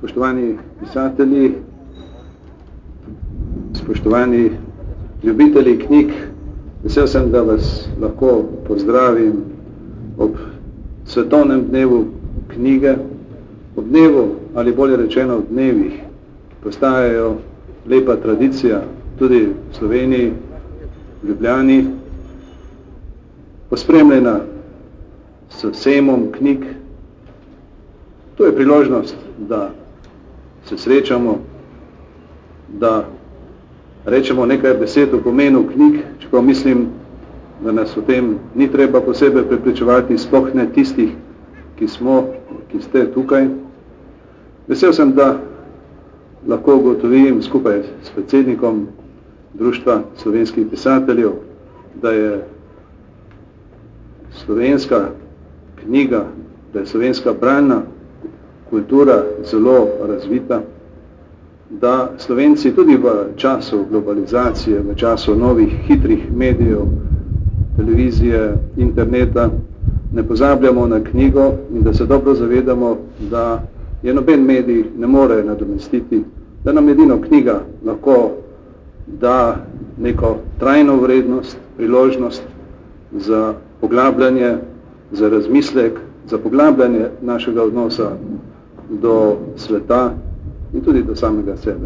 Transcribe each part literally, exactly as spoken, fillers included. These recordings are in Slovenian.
spoštovani pisatelji, spoštovani ljubitelji knjig, vesel sem, da vas lahko pozdravim ob svetovnem dnevu knjige, ob dnevu, ali bolje rečeno v dnevih, postajajo lepa tradicija tudi v Sloveniji, v Ljubljani, pospremljena s sejmom knjig. To je priložnost, da se srečamo, da rečemo nekaj besed o pomenu knjig, čeprav mislim, da nas o tem ni treba posebej prepričevati, sploh ne tistih, ki smo, ki ste tukaj. Vesel sem, da lahko ugotovim skupaj s predsednikom Društva slovenskih pisateljev, da je slovenska knjiga, da je slovenska bralna kultura zelo razvita, da Slovenci tudi v času globalizacije, v času novih hitrih medijev, televizije, interneta, ne pozabljamo na knjigo in da se dobro zavedamo, da je noben medij ne more nadomestiti, da nam edino knjiga lahko da neko trajno vrednost, priložnost za poglabljanje, za razmislek, za poglabljanje našega odnosa do sveta in tudi do samega sebe.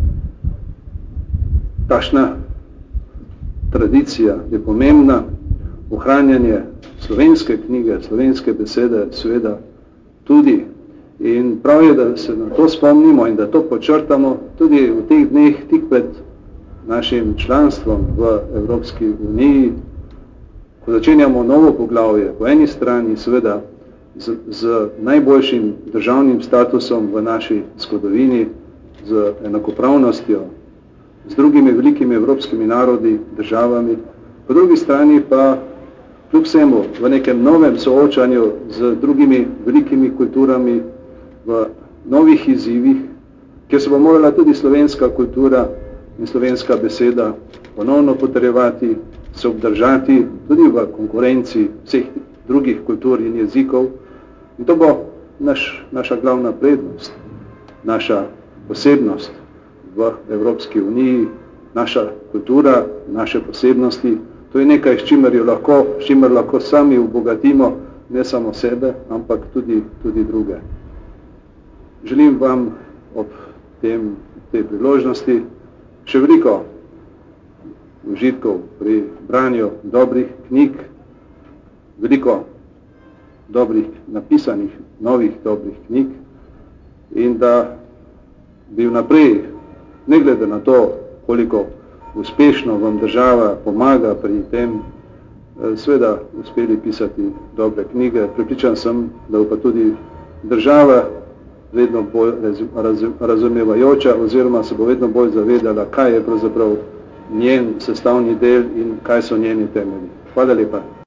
Takšna tradicija je pomembna, ohranjanje slovenske knjige, slovenske besede, seveda tudi. In prav je, da se na to spomnimo in da to počrtamo tudi v teh dneh tik pred našim članstvom v Evropski uniji, ko začenjamo novo poglavje, po eni strani seveda z, z najboljšim državnim statusom v naši zgodovini, z enakopravnostjo, z drugimi velikimi evropskimi narodi, državami, po drugi strani pa kljub vsemu v nekem novem soočanju z drugimi velikimi kulturami, v novih izzivih, kjer se bo morala tudi slovenska kultura in slovenska beseda ponovno potrjevati, se obdržati tudi v konkurenci vseh drugih kultur in jezikov. In to bo naš, naša glavna prednost, naša posebnost v Evropski uniji, naša kultura, naše posebnosti. To je nekaj, s čimer jo lahko, s čimer lahko sami obogatimo ne samo sebe, ampak tudi, tudi druge. Želim vam ob tem, tej priložnosti še veliko užitkov pri branju dobrih knjig, veliko dobrih napisanih, novih dobrih knjig in da bi vnaprej, ne glede na to, koliko uspešno vam država pomaga pri tem, seveda uspeli pisati dobre knjige. Prepričan sem, da bo pa tudi država vedno bolj razumevajoča oziroma se bo vedno bolj zavedala, kaj je pravzaprav njen sestavni del in kaj so njeni temelji. Hvala lepa.